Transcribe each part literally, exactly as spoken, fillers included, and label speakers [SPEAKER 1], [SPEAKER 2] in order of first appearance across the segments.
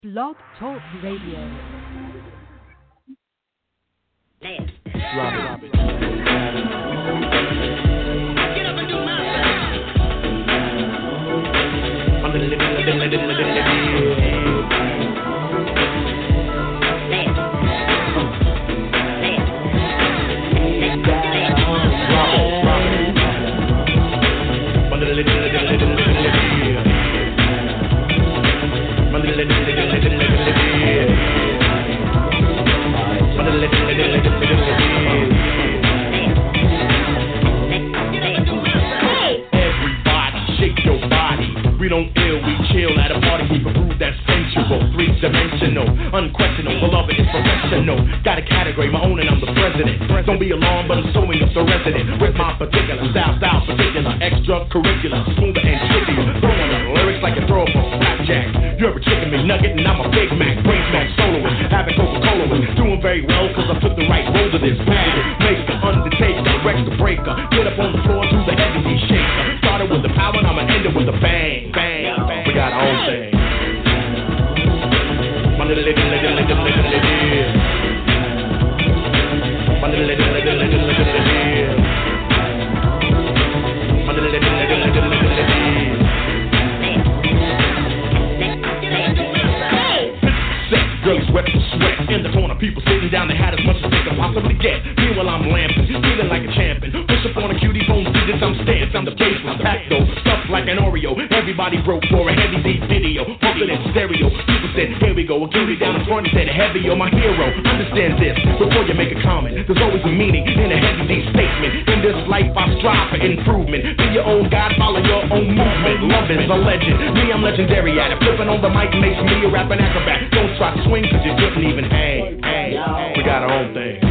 [SPEAKER 1] Blog Talk Radio.
[SPEAKER 2] Robert. Robert. Get up and do my thing. I'm the living, living, living, living, living. We don't ill, we chill at a party, we can prove that's sensual, three-dimensional, unquestionable, beloved is professional. Got a category, my own, and I'm the president. Don't be alarmed, but I'm sewing up the resident with my particular style, style particular, extracurricular, smoother and trickier. Throwing up lyrics like a throw up a flapjack. You ever chicken McNugget and I'm a Big Mac, brain smack soloist, having Coca-Cola with, doing very well cause I took the right road to this path. Maker, undertaker, Rex the breaker, get up on the floor, do the heavy shaker. Started with the power and I'ma end it with a bang. Bang, bang, we got our own thing. My little lady, lady, lady, lady, lady. My little lady, lady, lady, lady, lady. My little lady, lady, lady, lady, lady. Girls wet for sweat. In the corner, people sitting down, they had as much as they could possibly get. Meanwhile, I'm lamping, feeling like a champion. Push up on a cutie phone, see this, I'm stamped. I'm the baseless packed though, stuffed like an Oreo. Everybody broke for a heavy D video, pumping in stereo. People said, here we go. A cutie down in front and said, heavy, you're my hero. Understand this, before you make a comment, there's always a meaning in a heavy D statement. In this life, I strive for improvement. Be your own God, follow your own movement. Love is a legend. Me, I'm legendary at it. Flipping on the mic makes me a rapping acrobat. Don't try to swing cause you couldn't even hang, hang. We got our own thing.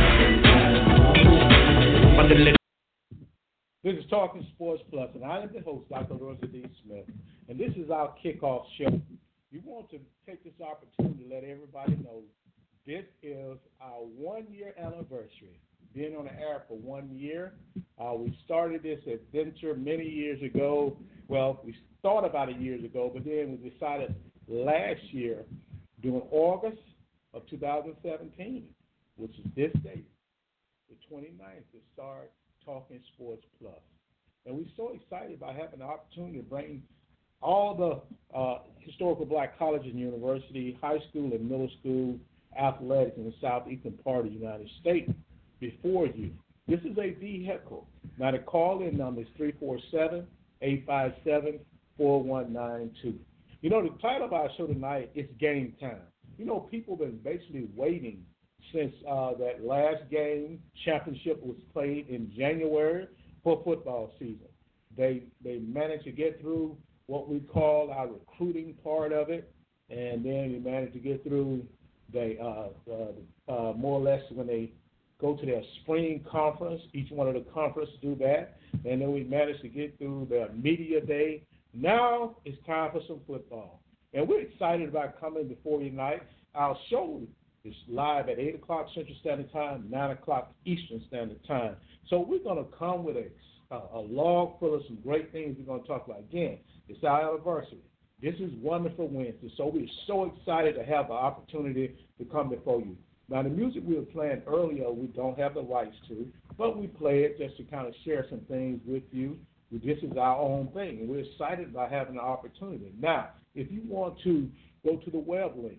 [SPEAKER 3] This is Talking Sports Plus, and I am the host, Doctor Rosa D. Smith, and this is our kickoff show. We want to take this opportunity to let everybody know this is our one-year anniversary, being on the air for one year. Uh, we started this adventure many years ago. Well, we thought about it years ago, but then we decided last year, during August of two thousand seventeen, which is this date, the twenty-ninth, to start Talking Sports Plus. And we're so excited about having the opportunity to bring all the uh, historical black colleges and university, high school and middle school athletics in the southeastern part of the United States before you. This is a vehicle. Now, the call-in number is three four seven, eight five seven, four one nine two. You know, the title of our show tonight is Game Time. You know, people have been basically waiting since uh, that last game championship was played in January for football season. They they managed to get through what we call our recruiting part of it, and then we managed to get through the uh, uh, uh, more or less when they go to their spring conference. Each one of the conferences do that, and then we managed to get through their media day. Now it's time for some football, and we're excited about coming before you tonight. Our show is live at eight o'clock Central Standard Time, nine o'clock Eastern Standard Time. So we're going to come with a, a, a log full of some great things we're going to talk about. Again, it's our anniversary. This is Wonderful Wednesday, so we're so excited to have the opportunity to come before you. Now, the music we were playing earlier, we don't have the rights to, but we play it just to kind of share some things with you. This is our own thing, and we're excited about having the opportunity. Now, if you want to go to the web link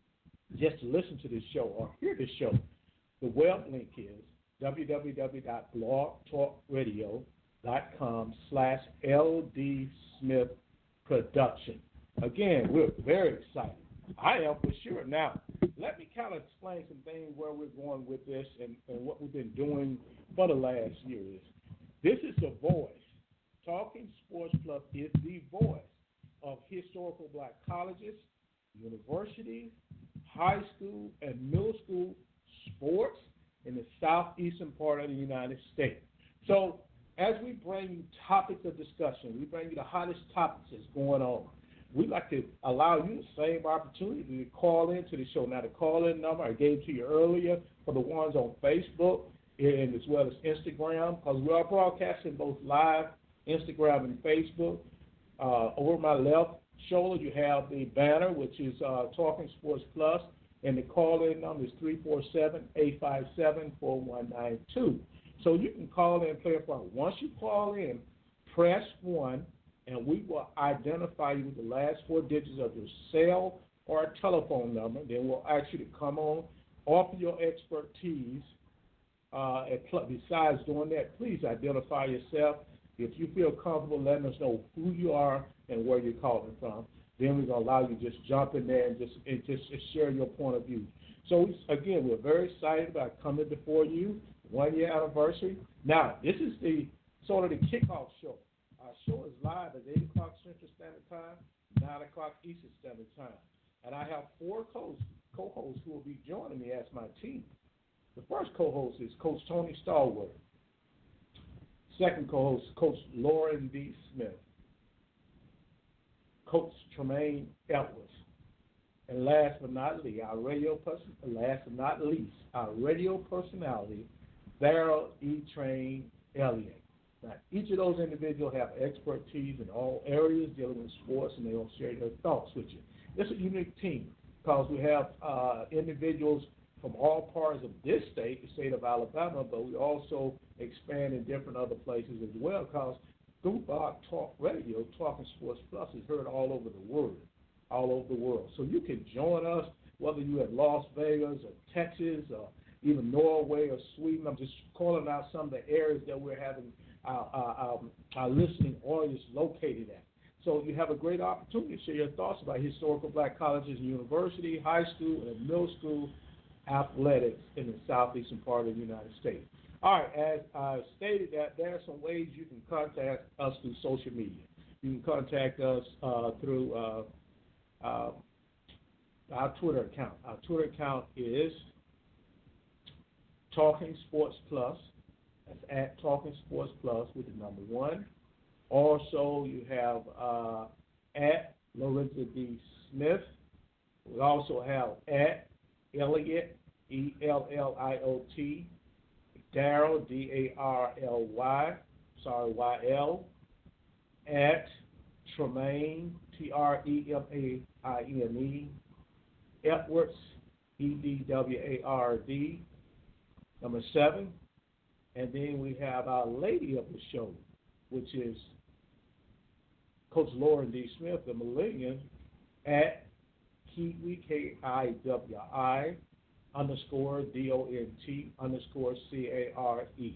[SPEAKER 3] just to listen to this show or hear this show, the web link is www.blogtalkradio.com slash LD Smith Production. Again, we're very excited. I am for sure. Now, let me kind of explain some things where we're going with this and, and what we've been doing for the last year is. This is the voice. Talking Sports Plus is the voice of historical black colleges, universities, high school, and middle school sports in the southeastern part of the United States. So as we bring you topics of discussion, we bring you the hottest topics that's going on. We'd like to allow you the same opportunity to call into the show. Now, the call-in number I gave to you earlier for the ones on Facebook and as well as Instagram, because we are broadcasting both live Instagram and Facebook. Uh, over my left, shoulder, you have the banner, which is uh, Talking Sports Plus, and the call-in number is three four seven, eight five seven, four one nine two. So you can call in and play a part. Once you call in, press one, and we will identify you with the last four digits of your cell or telephone number. Then we'll ask you to come on, offer your expertise. Uh, and pl- besides doing that, please identify yourself. If you feel comfortable letting us know who you are and where you're calling from, then we're going to allow you to just jump in there and just, and just share your point of view. So, again, we're very excited about coming before you, one-year anniversary. Now, this is the sort of the kickoff show. Our show is live at eight o'clock Central Standard Time, nine o'clock Eastern Standard Time. And I have four co- co-hosts who will be joining me as my team. The first co-host is Coach Tony Stallworth. Second co-host, Coach Lauren D. Smith. Coach Tremaine Edwards. And last but not least, our radio person, last but not least, our radio personality, Daryl E. Train Elliott. Now, each of those individuals have expertise in all areas dealing with sports, and they will share their thoughts with you. It's a unique team because we have uh, individuals from all parts of this state, the state of Alabama, but we also expand in different other places as well because through Blog Talk Radio, Talking Sports Plus is heard all over the world, all over the world. So you can join us, whether you're in Las Vegas or Texas or even Norway or Sweden. I'm just calling out some of the areas that we're having our, our, um, our listening audience located at. So you have a great opportunity to share your thoughts about historical black colleges and university, high school, and middle school athletics in the southeastern part of the United States. All right, as I stated, that there are some ways you can contact us through social media. You can contact us uh, through uh, uh, our Twitter account. Our Twitter account is Talking Sports Plus. That's at Talking Sports Plus with the number one. Also, you have uh, at Lorenzo D. Smith. We also have at Elliott, E L L I O T, Daryl, D A R L Y, sorry, Y L, at Tremaine, T R E M A I N E, Edwards, E D W A R D, number seven. And then we have our lady of the show, which is Coach Lauren D. Smith, the Millennium, at Kiwi, K I W I, underscore D O N T, underscore C A R E.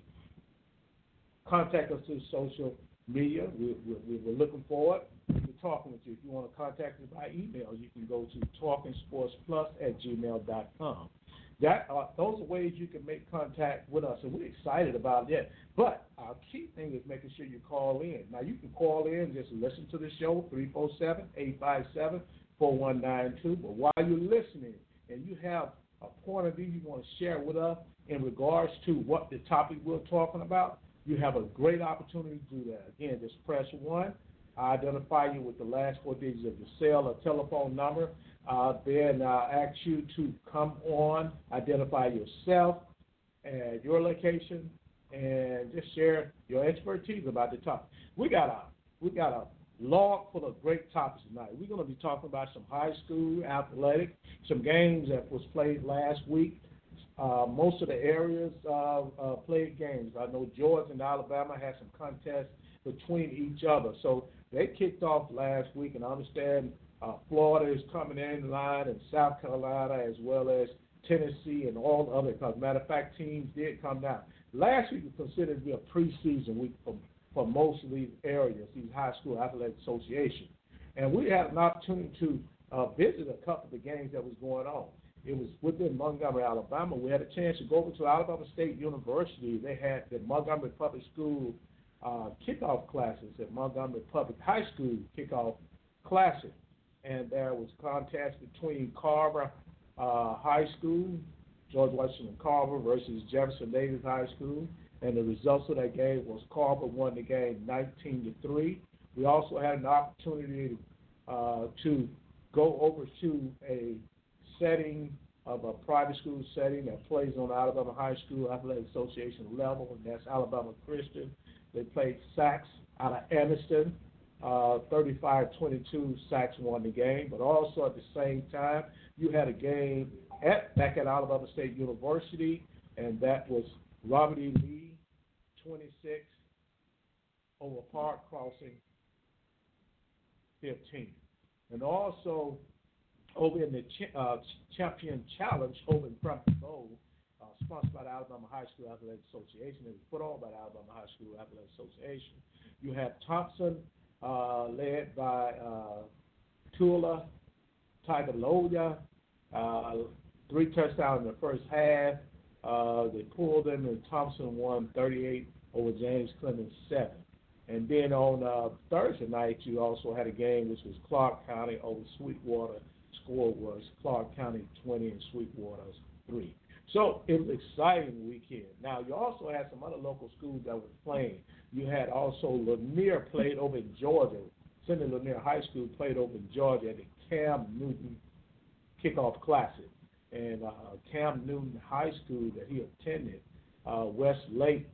[SPEAKER 3] Contact us through social media. We, we, we're looking forward to talking with you. If you want to contact me by email, you can go to talking sports plus at gmail dot com. That uh, those are ways you can make contact with us, and we're excited about that. But our key thing is making sure you call in. Now, you can call in, just listen to the show, three four seven, eight five seven, four one nine two. But while you're listening and you have a point of view you want to share with us in regards to what the topic we're talking about, you have a great opportunity to do that. Again, just press one. I identify you with the last four digits of your cell or telephone number. Uh, then I ask you to come on, identify yourself and your location, and just share your expertise about the topic. We got a we got a log full of great topics tonight. We're going to be talking about some high school athletics, some games that was played last week. Uh, most of the areas uh, uh, played games. I know Georgia and Alabama had some contests between each other. So they kicked off last week, and I understand uh, Florida is coming in line, and South Carolina, as well as Tennessee and all the other. Because matter of fact, teams did come down. Last week was considered to be a preseason week for, for most of these areas, these high school athletic associations. And we had an opportunity to uh, visit a couple of the games that was going on. It was within Montgomery, Alabama. We had a chance to go over to Alabama State University. They had the Montgomery Public School uh, kickoff classes at Montgomery Public High School kickoff classes. And there was a contest between Carver uh, High School, George Washington Carver versus Jefferson Davis High School. And the results of that game was Carver won the game nineteen to three. We also had an opportunity uh, to go over to a setting of a private school setting that plays on the Alabama High School Athletic Association level, and that's Alabama Christian. They played Sachs out of Evanston. uh, thirty-five twenty-two, Sachs won the game. But also at the same time, you had a game at back at Alabama State University, and that was Robert E. Lee, twenty-six, over Park Crossing, fifteen. And also over in the ch- uh, Champion Challenge over in Crumpton Bowl, uh, sponsored by the Alabama High School Athletic Association. It was put on by the Alabama High School Athletic Association. You had Thompson, uh, led by uh, Tula Tagovailoa, uh, three touchdowns in the first half. Uh, they pulled them, and Thompson won thirty-eight over James Clemens, seven. And then on uh, Thursday night, you also had a game which was Clark County over Sweetwater. Score was Clark County twenty and Sweetwater's three. So it was an exciting weekend. Now, you also had some other local schools that were playing. You had also Lanier played over in Georgia. Cindy Lanier High School played over in Georgia at the Cam Newton Kickoff Classic. And uh, Cam Newton High School that he attended, uh, Westlake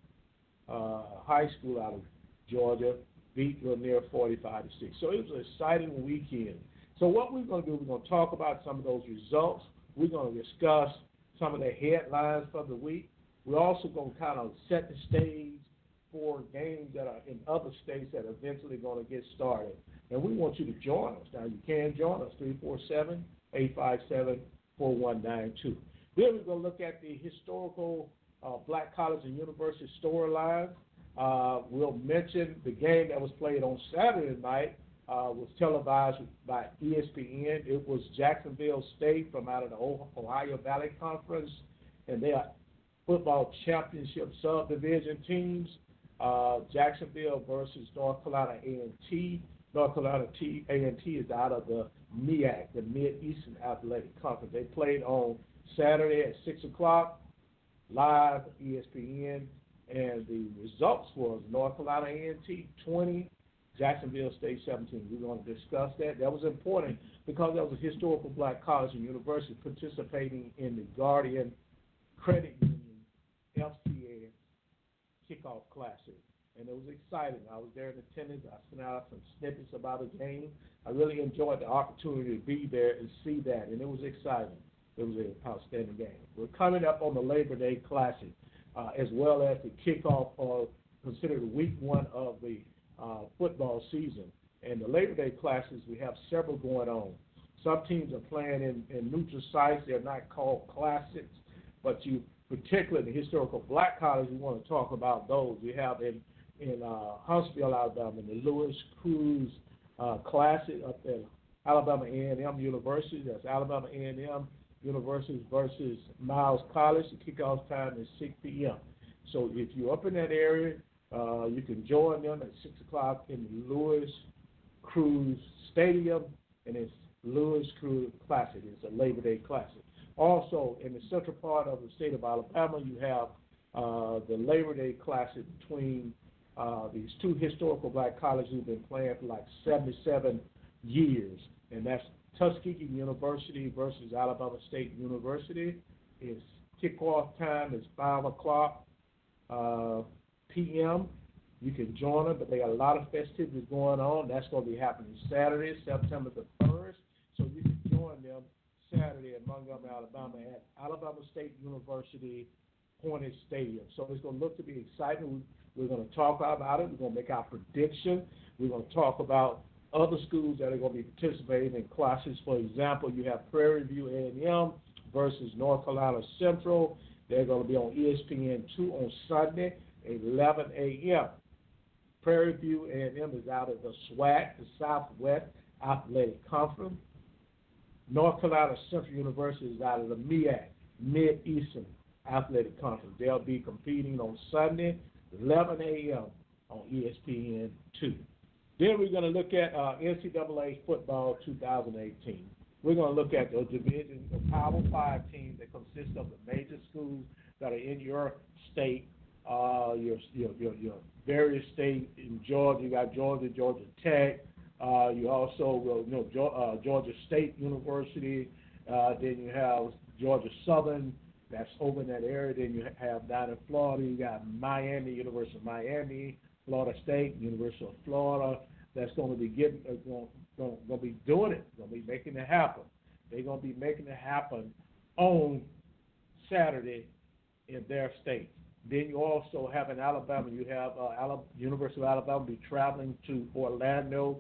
[SPEAKER 3] uh, High School out of Georgia, beat Lanier forty-five to six. So it was an exciting weekend. So what we're going to do, we're going to talk about some of those results. We're going to discuss some of the headlines for the week. We're also going to kind of set the stage for games that are in other states that are eventually going to get started. And we want you to join us. Now, you can join us, three four seven, eight five seven, four one nine two. Then we're going to look at the historical uh, Black College and University storylines. Uh, we'll mention the game that was played on Saturday night. Uh, was televised by E S P N. It was Jacksonville State from out of the Ohio Valley Conference, and they are football championship subdivision teams. Uh, Jacksonville versus North Carolina A and T. North Carolina A and T is out of the M E A C, the Mid-Eastern Athletic Conference. They played on Saturday at six o'clock, live E S P N, and the results was North Carolina A and T twenty, Jacksonville State seventeen. We're going to discuss that. That was important because that was a historical Black college and university participating in the Guardian Credit Union F C A Kickoff Classic. And it was exciting. I was there in attendance. I sent out some snippets about the game. I really enjoyed the opportunity to be there and see that, and it was exciting. It was an outstanding game. We're coming up on the Labor Day Classic, uh, as well as the kickoff of considered week one of the Uh, football season. And the Labor Day classes, we have several going on. Some teams are playing in, in neutral sites. They're not called classics, but you, particularly the historical Black college, we want to talk about those. We have in, in uh, Huntsville, Alabama, the Lewis Cruz uh, Classic up at Alabama A and M University. That's Alabama A and M University versus Miles College. The kickoff time is six p.m. So if you're up in that area, Uh, you can join them at six o'clock in the Lewis Cruz Stadium, and it's Lewis Cruz Classic. It's a Labor Day Classic. Also, in the central part of the state of Alabama, you have uh, the Labor Day Classic between uh, these two historical Black colleges who've been playing for like seventy-seven years, and that's Tuskegee University versus Alabama State University. Its kickoff time is five o'clock. Uh, P M You can join them, but they got a lot of festivities going on. That's going to be happening Saturday, September the first. So you can join them Saturday in Montgomery, Alabama at Alabama State University Hornet Stadium. So it's going to look to be exciting. We're going to talk about it. We're going to make our prediction. We're going to talk about other schools that are going to be participating in classes. For example, you have Prairie View A and M versus North Carolina Central. They're going to be on E S P N two on Sunday, eleven a.m. Prairie View A and M is out of the SWAC, the Southwest Athletic Conference. North Carolina Central University is out of the M E A C, Mid-Eastern Athletic Conference. They'll be competing on Sunday, eleven a.m. on E S P N two. Then we're going to look at uh, N C double A football two thousand eighteen. We're going to look at the division, the Power Five teams that consist of the major schools that are in your state. Uh, your, your your your various states in Georgia. You got Georgia, Georgia Tech. Uh, you also will you know uh, Georgia State University. Uh, then you have Georgia Southern. That's over in that area. Then you have down in Florida. You got Miami, University of Miami, Florida State, University of Florida, that's going to be getting, uh, going, going, going to be doing it, going to be making it happen. They're going to be making it happen on Saturday in their state. Then you also have in Alabama, you have uh, Alabama, University of Alabama be traveling to Orlando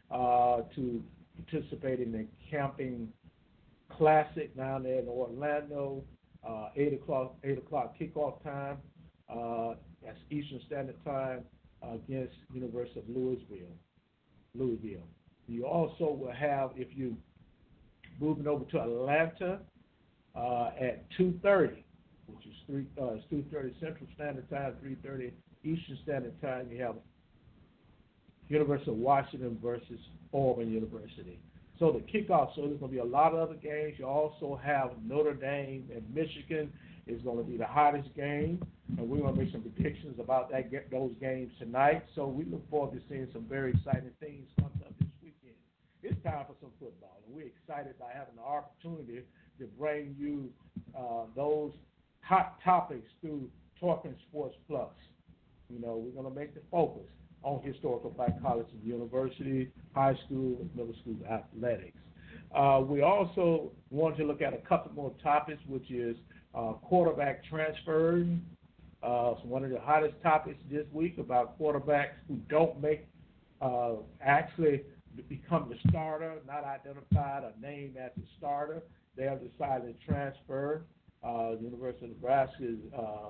[SPEAKER 3] uh, to participate in the Camping Classic down there in Orlando. Uh, eight o'clock, eight o'clock kickoff time. Uh, that's Eastern Standard Time uh, against University of Louisville. Louisville. You also will have, if you moving over to Atlanta uh, at two thirty, which is three uh, two thirty Central Standard Time, three thirty Eastern Standard Time. You have University of Washington versus Auburn University. So the kickoff, so there's going to be a lot of other games. You also have Notre Dame and Michigan is going to be the hottest game, and we're going to make some predictions about that those games tonight. So we look forward to seeing some very exciting things come up this weekend. It's time for some football, and we're excited by having the opportunity to bring you uh, those hot topics through Talking Sports Plus. You know, we're going to make the focus on historical black colleges and university, high school, and middle school athletics. Uh, we also want to look at a couple more topics, which is uh, quarterback transfers. Uh, it's one of the hottest topics this week about quarterbacks who don't make, uh, actually become the starter, not identified or named as the starter. They have decided to transfer. Uh, the University of Nebraska has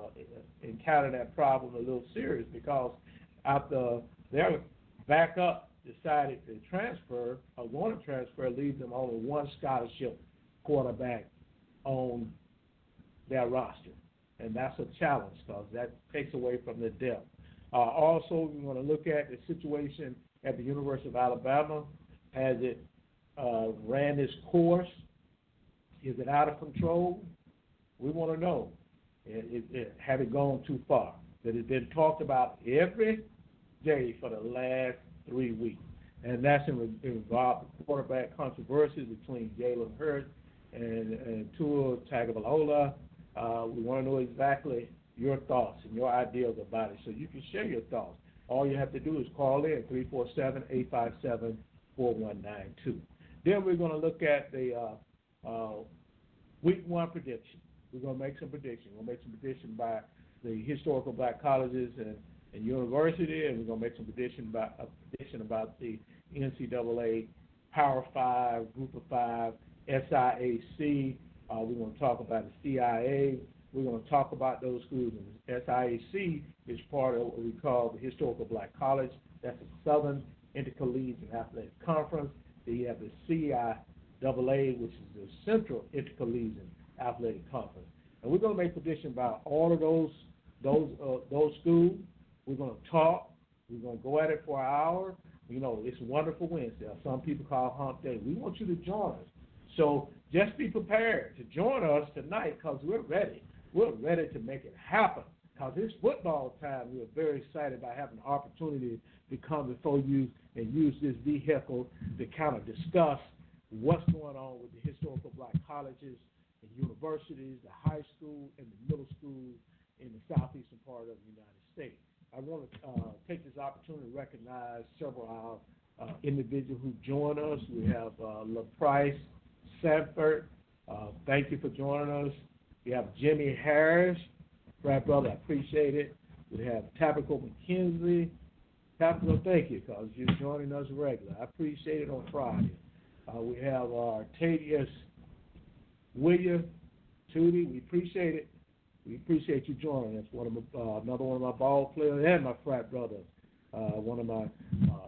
[SPEAKER 3] uh, encountered that problem a little serious because after their backup decided to transfer or want to transfer, leaves them only one scholarship quarterback on their roster. And that's a challenge because that takes away from the depth. Uh, also, we want to look at the situation at the University of Alabama. Has it uh, ran its course? Is it out of control? We want to know. It, it, it, have it gone too far? That has been talked about every day for the last three weeks. And that's in, involved quarterback controversies between Jalen Hurts and, and Tua Tagovailoa. Uh, we want to know exactly your thoughts and your ideas about it so you can share your thoughts. All you have to do is call in three four seven, eight five seven, four one nine two. Then we're going to look at the uh, uh, week one prediction. We're going to make some predictions. We're going to make some predictions by the historical black colleges and, and university, and we're going to make some prediction about, a prediction about the N C double A Power Five, Group of Five, S I A C. Uh, we're going to talk about the C I A. We're going to talk about those schools. S I A C is part of what we call the Historical Black College. That's the Southern Intercollegiate Athletic Conference. Then you have the C I A A, which is the Central Intercollegiate Athletic Conference. And we're going to make predictions about all of those those uh, those schools. We're going to talk. We're going to go at it for an hour. You know, it's Wonderful Wednesday. Some people call it Hump Day. We want you to join us. So just be prepared to join us tonight because we're ready. We're ready to make it happen because it's football time. We're very excited about having the opportunity to come before you and use this vehicle to kind of discuss what's going on with the historical black colleges and universities, the high school and the middle school in the southeastern part of the United States. I want to uh, take this opportunity to recognize several of our uh, individuals who join us. We have uh, LaPrice Sanford. Uh, thank you for joining us. We have Jimmy Harris. Right, brother, I appreciate it. We have Tabitha McKenzie. Tabitha, thank you because you're joining us regular. I appreciate it on Friday. Uh, we have uh, Artadius William Tootie. We appreciate it. We appreciate you joining us. One of my, uh, another one of my ball players and my frat brother. Uh, one of my uh,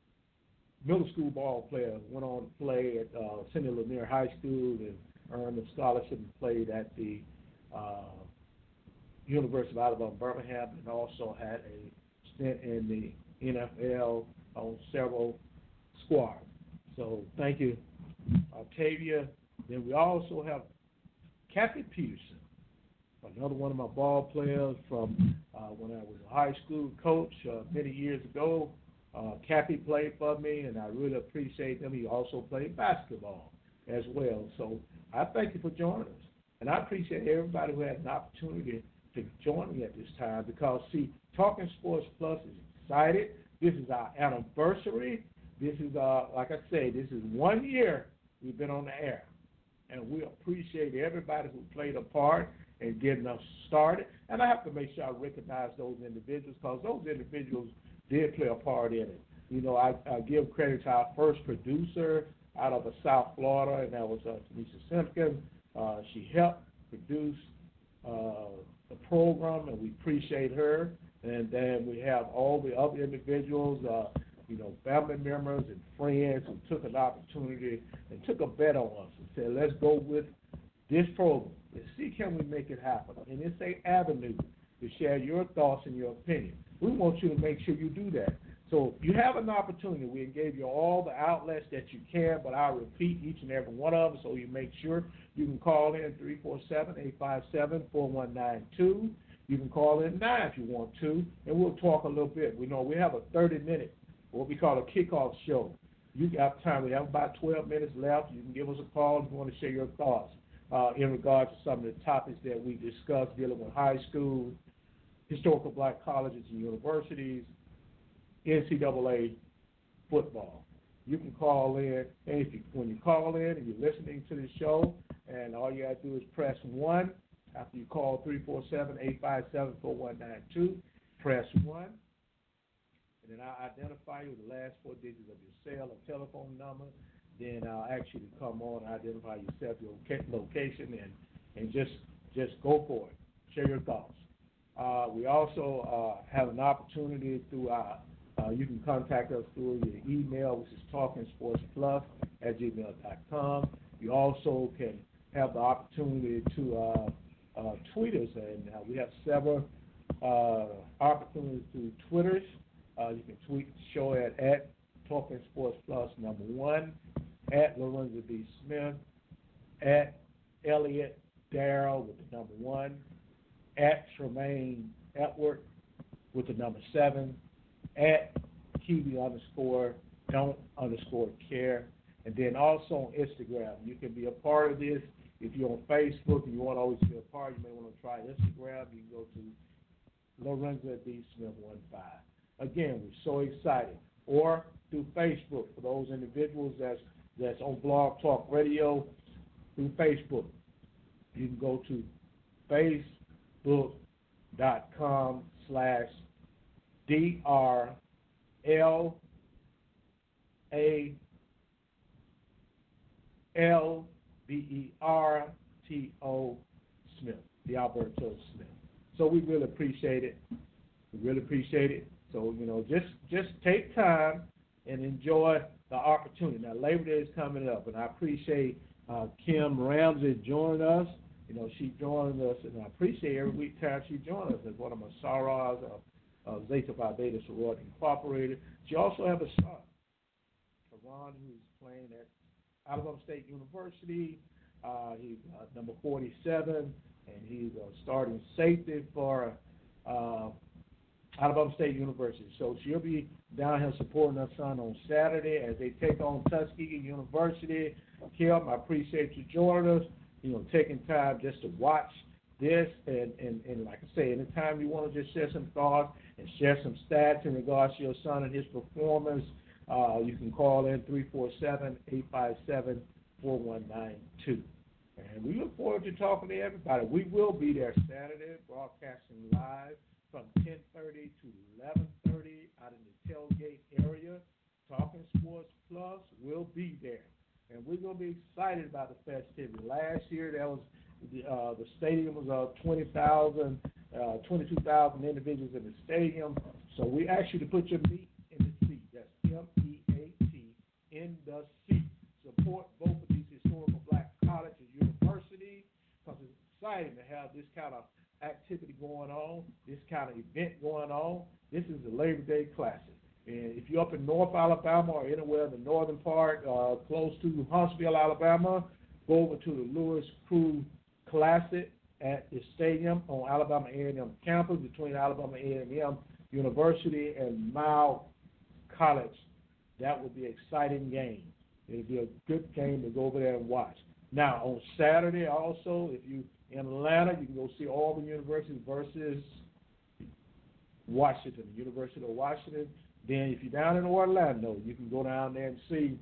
[SPEAKER 3] middle school ball players went on to play at uh, Cindy Lanier High School and earned a scholarship and played at the uh, University of Alabama Birmingham and also had a stint in the N F L on several squads. So thank you, Octavia. Then we also have Kathy Peterson, another one of my ball players from uh, when I was a high school coach uh, many years ago. Uh, Cappy played for me, and I really appreciate him. He also played basketball as well. So I thank you for joining us. And I appreciate everybody who had an opportunity to join me at this time because, see, Talking Sports Plus is excited This is our anniversary. This is, uh, like I say, this is one year we've been on the air. And we appreciate everybody who played a part in getting us started. And I have to make sure I recognize those individuals because those individuals did play a part in it. You know, I, I give credit to our first producer out of South Florida, and that was uh, Tanisha Simpkins. Uh, she helped produce uh, the program, and we appreciate her. And then we have all the other individuals, uh, you know, family members and friends who took an opportunity and took a bet on us and said, let's go with this program and see can we make it happen. And it's an avenue to share your thoughts and your opinion. We want you to make sure you do that. So you have an opportunity. We gave you all the outlets that you can, but I'll repeat each and every one of them so you make sure. You can call in three four seven, eight five seven, four one nine two. You can call in now if you want to, and we'll talk a little bit. We know we have a thirty-minute, what we call a kickoff show. You got time. We have about twelve minutes left. You can give us a call if you want to share your thoughts uh, in regards to some of the topics that we discussed dealing with high school, historical black colleges and universities, N C double A football. You can call in, and if you, when you call in and you're listening to the show, and all you got to do is press one after you call three four seven, eight five seven, four one nine two, press one, and then I'll identify you with the last four digits of your cell or telephone number. Then I'll ask you to come on and identify yourself, your location, and, and just just go for it. Share your thoughts. Uh, we also uh, have an opportunity through our Uh, you can contact us through your email, which is talking sports plus at gmail dot com. You also can have the opportunity to uh, uh, tweet us, and uh, we have several uh, opportunities through Twitters. Uh, you can tweet the show at, at Talking Sports Plus number one, at Lorenzo D. Smith, at Elliot Darrell with the number one, at Tremaine Edward with the number seven, at Kiwi underscore don't underscore care, and then also on Instagram. You can be a part of this. If you're on Facebook and you want to always be a part, you may want to try Instagram. You can go to Lorenzo D. Smith one five. Again, we're so excited. Or through Facebook for those individuals that's that's on Blog Talk Radio through Facebook. You can go to facebook.com slash D R L A L B E R T O Smith, the Alberto Smith. So we really appreciate it. We really appreciate it. So, you know, just just take time and enjoy the opportunity. Now, Labor Day is coming up, and I appreciate uh, Kim Ramsey joining us. You know, she joined us, and I appreciate every week time she joins us as one of my sorors of uh, Zeta Phi Beta Sorority Incorporated. She also has a son, Ron, who's playing at Alabama State University. Uh, he's uh, number forty-seven, and he's uh, starting safety for uh, Alabama State University. So she'll be down here supporting her son on Saturday as they take on Tuskegee University. Kim, I appreciate you joining us, you know, taking time just to watch this. And, and, and like I say, anytime you want to just share some thoughts and share some stats in regards to your son and his performance, uh, you can call in three four seven, eight five seven, four one nine two. And we look forward to talking to everybody. We will be there Saturday, broadcasting live from ten thirty to eleven thirty out in the tailgate area. Talking Sports Plus will be there. And we're going to be excited about the festivity. Last year, that was the, uh, the stadium was uh, twenty thousand, uh, twenty-two thousand individuals in the stadium. So we ask you to put your meat in the seat. That's M E A T, in the seat. Support both of these historical black colleges and universities, because it's exciting to have this kind of activity going on, this kind of event going on. This is the Labor Day Classic. And if you're up in North Alabama or anywhere in the northern part, uh, close to Huntsville, Alabama, go over to the Lewis Crew Classic at the stadium on Alabama A and M campus between Alabama A and M University and Miles College. That would be an exciting game. It'll be a good game to go over there and watch. Now, on Saturday also, if you in Atlanta, you can go see Auburn University versus Washington, University of Washington. Then if you're down in Orlando, you can go down there and see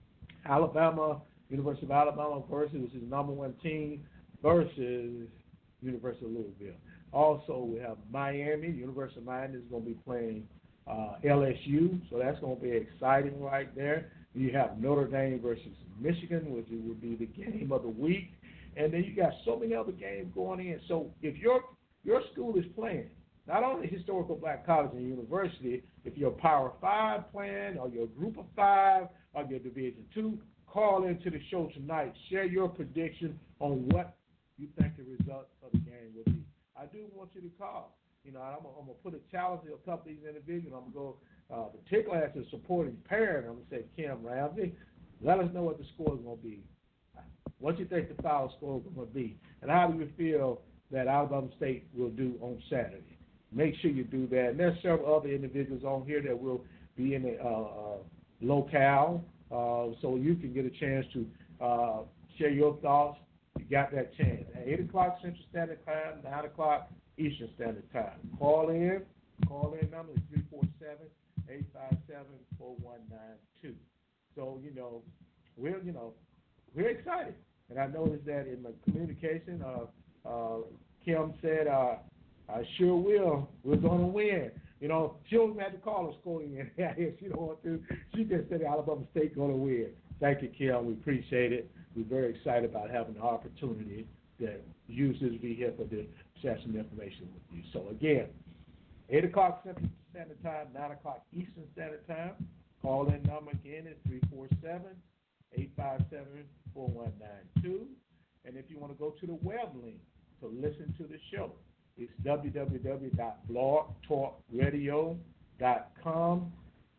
[SPEAKER 3] Alabama, University of Alabama versus, which is the number one team, versus University of Louisville. Also, we have Miami. University of Miami is going to be playing uh, L S U, so that's going to be exciting right there. You have Notre Dame versus Michigan, which would be the game of the week. And then you got so many other games going in. So if your your school is playing, not only historical black college and university, if you're a Power Five playing or you're a Group of Five or you're Division Two, call into the show tonight. Share your prediction on what you think the result of the game will be. I do want you to call. You know, I'm, I'm going to put a challenge to a couple of these individuals. I'm going to go, uh, particularly as a supporting parent, I'm going to say, Kim Ramsey, let us know what the score is going to be. What do you think the final score is going to be? And how do you feel that Alabama State will do on Saturday? Make sure you do that. And there's several other individuals on here that will be in the uh, uh, locale, uh, so you can get a chance to uh, share your thoughts. You got that chance. At eight o'clock Central Standard Time, nine o'clock Eastern Standard Time. Call in. Call in number is three four seven, eight five seven, four one nine two. So, you know, we're, you know, we're excited. And I noticed that in the communication, uh, uh, Kim said, uh, I sure will. We're going to win. You know, she don't even have to call her score in if she don't want to. She just said Alabama State going to win. Thank you, Kim. We appreciate it. We're very excited about having the opportunity to use this vehicle to share some information with you. So, again, eight o'clock Central Standard Time, nine o'clock Eastern Standard Time. Call-in number again is three four seven, eight five seven, four one nine two. And if you want to go to the web link to listen to the show, it's w w w dot blog talk radio dot com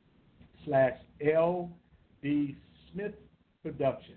[SPEAKER 3] slash L D Smith Production.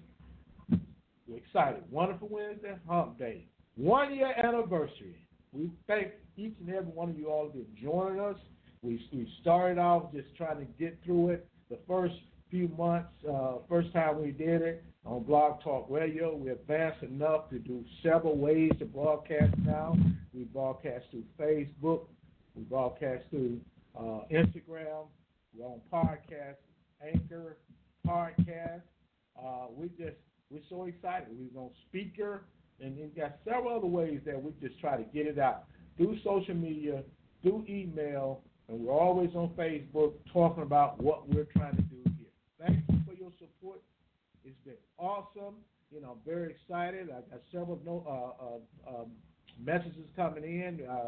[SPEAKER 3] We're excited. Wonderful Wednesday, Hump Day. One year anniversary. We thank each and every one of you all for joining us. We, we started off just trying to get through it. The first few months, uh, first time we did it on Blog Talk Radio, we advanced enough to do several ways to broadcast now. We broadcast through Facebook. We broadcast through uh, Instagram. We're on podcast, Anchor, podcast. Uh, we just, we're so excited. We're on speaker, and we've got several other ways that we just try to get it out through social media, through email, and we're always on Facebook talking about what we're trying to do here. Thank you for your support. It's been awesome. You know, I'm very excited. I got several no, uh, uh, um, messages coming in. Uh,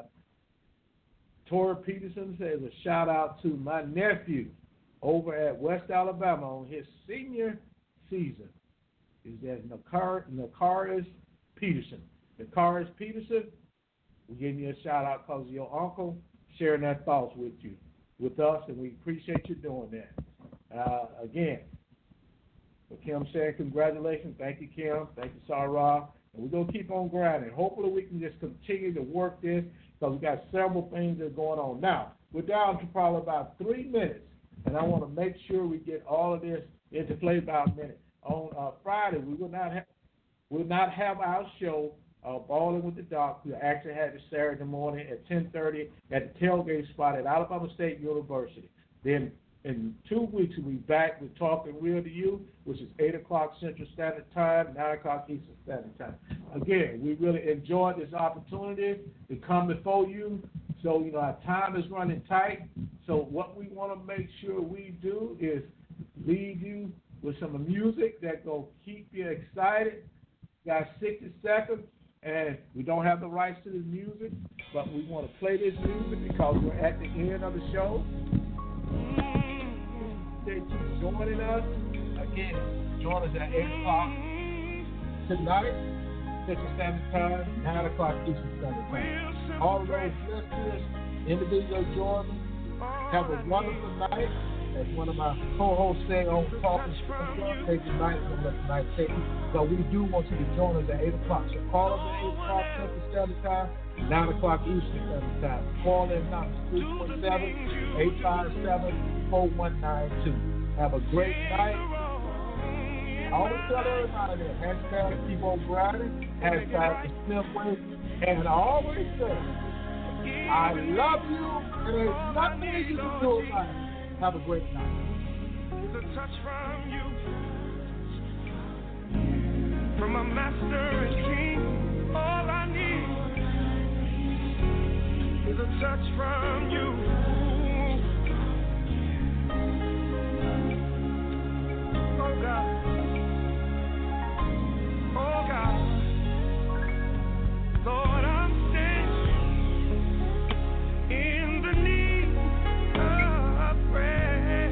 [SPEAKER 3] Tori Peterson says a shout out to my nephew over at West Alabama on his senior season. Is that Nacar- Nakaris Peterson. Nakaris Peterson, we're giving you a shout out because of your uncle sharing their thoughts with you, with us, and we appreciate you doing that. Uh, again, what Kim said, congratulations. Thank you, Kim. Thank you, Sarah. And we're going to keep on grinding. Hopefully we can just continue to work this because we've got several things that are going on. Now, we're down to probably about three minutes, and I want to make sure we get all of this into play about a minute. On uh, Friday, we will not have, will not have our show, Uh, Balling with the Doc. We actually had it Saturday morning at ten thirty at the tailgate spot at Alabama State University. Then in two weeks, we'll be back with Talking Real to You, which is eight o'clock Central Standard Time, nine o'clock Eastern Standard Time. Again, we really enjoyed this opportunity to come before you. So, you know, our time is running tight. So what we want to make sure we do is leave you with some music that will keep you excited. Got sixty seconds. And we don't have the rights to this music, but we want to play this music because we're at the end of the show. They keep joining us. Again, join us at eight o'clock tonight, Central Standard Time, nine o'clock Eastern Standard Time. All of those listeners, individuals join me. Have a wonderful night. As one of my co-hosts said on Talking Sports, take the night and let the night take you. So we do want you to join us at eight o'clock. So call us at eight o'clock Central Standard Time, nine o'clock Eastern Standard Time. Call in now, three four seven, eight five seven, four one nine two. Have a great night. I always tell everybody that hashtag keep on grinding, hashtag the Smith way. And I always say, I love you, and there's nothing you can do about it.
[SPEAKER 4] Have a great night.
[SPEAKER 5] It's a touch from you, from my master and king. All I need is a touch from you. Oh God, oh God, Lord, I'm standing in the need of prayer.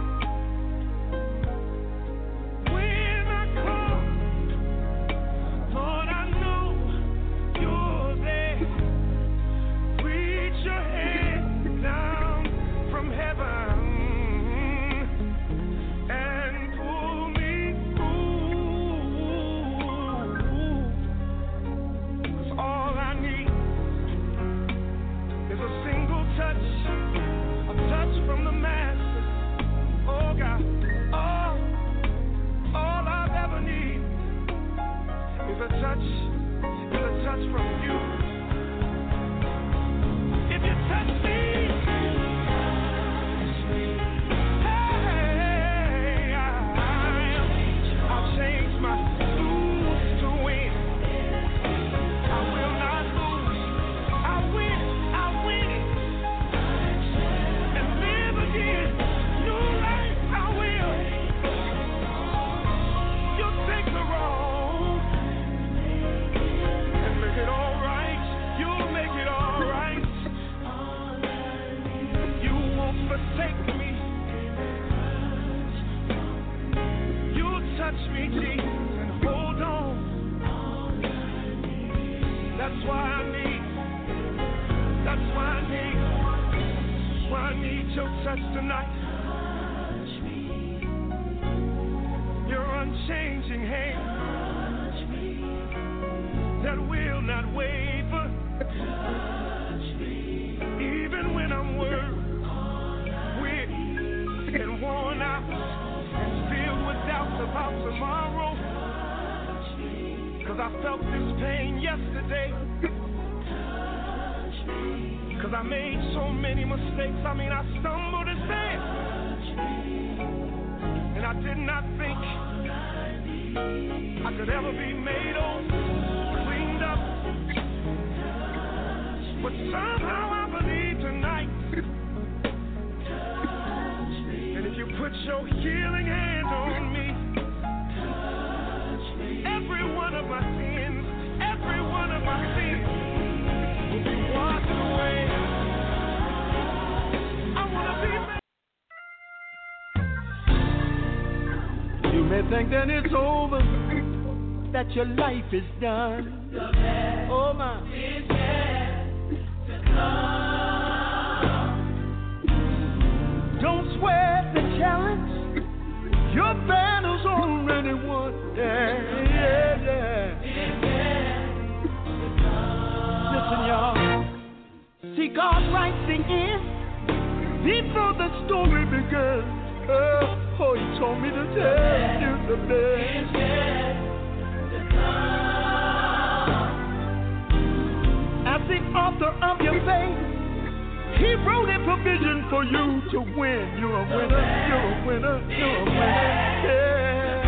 [SPEAKER 5] When I call, Lord, I know you're there. Reach your hand down from heaven and pull me through. 'Cause all I need is a single touch, a touch from the Master. Oh God, all, all I've ever need is a touch, is a touch from you. If you touch me, hey, I'll, I'll change my lose to win. I will not lose. I win, I win it, and live again. New life I will. You'll take the wrong and make it all right. You'll make it all right. You won't forsake me. You'll touch me, Jesus, and hold on. That's why I need, that's why I need, that's why I need your touch tonight. Your unchanging hand that will not waver. Even when I'm worried, weak, and worn out, and filled with doubts about tomorrow. 'Cause I felt this pain yesterday. 'Cause I made so many mistakes. I mean, I stumbled and fell. And I did not think I could ever be made over, cleaned up. But somehow I believe tonight. And if you put your healing hand on me, every one of my sins, every one of my sins will be washed away. I want to be made.
[SPEAKER 6] You may think that it's over, that your life is done. Oh my. Don't sweat the challenge. Your battle's already won. Yeah, yeah, yeah. Listen, y'all. See, God writes the end before the story begins. Oh, oh, He told me to tell you the best. As the author of your faith, He wrote a provision for you to win. You're a winner, you're a winner, you're a winner. Yeah.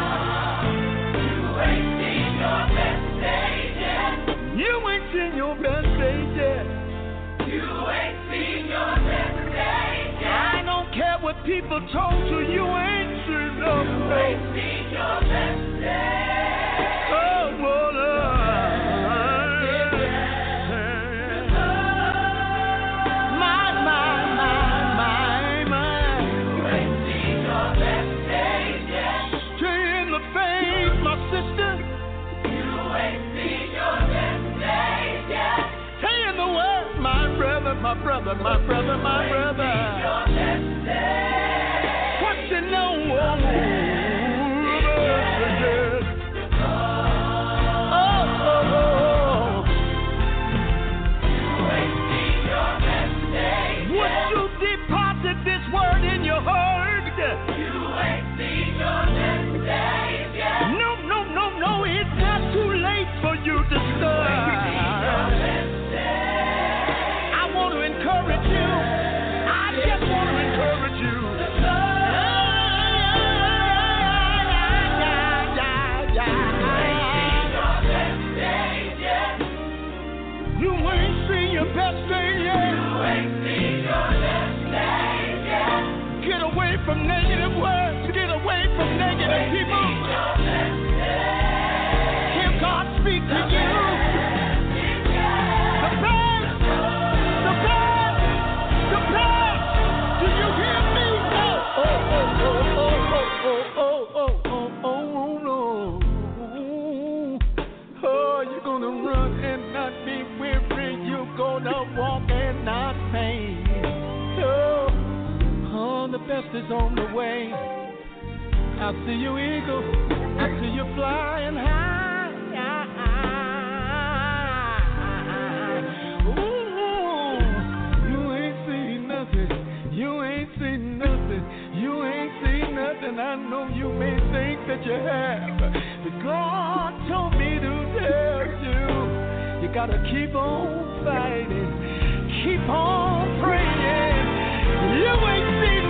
[SPEAKER 6] You ain't seen your best days yet. You ain't seen your best days yet. You ain't seen your best days yet. I don't care what people told you, you ain't seen no best. You ain't seen your best days. Oh, well, uh, my brother, my brother, my brother. What you know? Oh, oh, oh. Would you deposit this word in your heart? You ain't seen your best days yet. No, no, no, no. It's not too late for you to start. I just want to encourage you. best day yet. You ain't seen your best day yet. Get away from negative words. Get away from negative people. Hear God speak to you. The best, the best, the best. Do you hear me? Oh, oh, oh, oh, oh, oh, oh, oh, oh, oh, no. Oh, you're gonna run and not be weary. You're gonna walk and not faint. Oh, oh, the best is on the way. I see you, eagle. I see you flying high. Ooh, you ain't seen nothing. You ain't seen nothing. You ain't seen nothing. I know you may think that you have, but God told me to tell you, you gotta keep on fighting, keep on praying. You ain't seen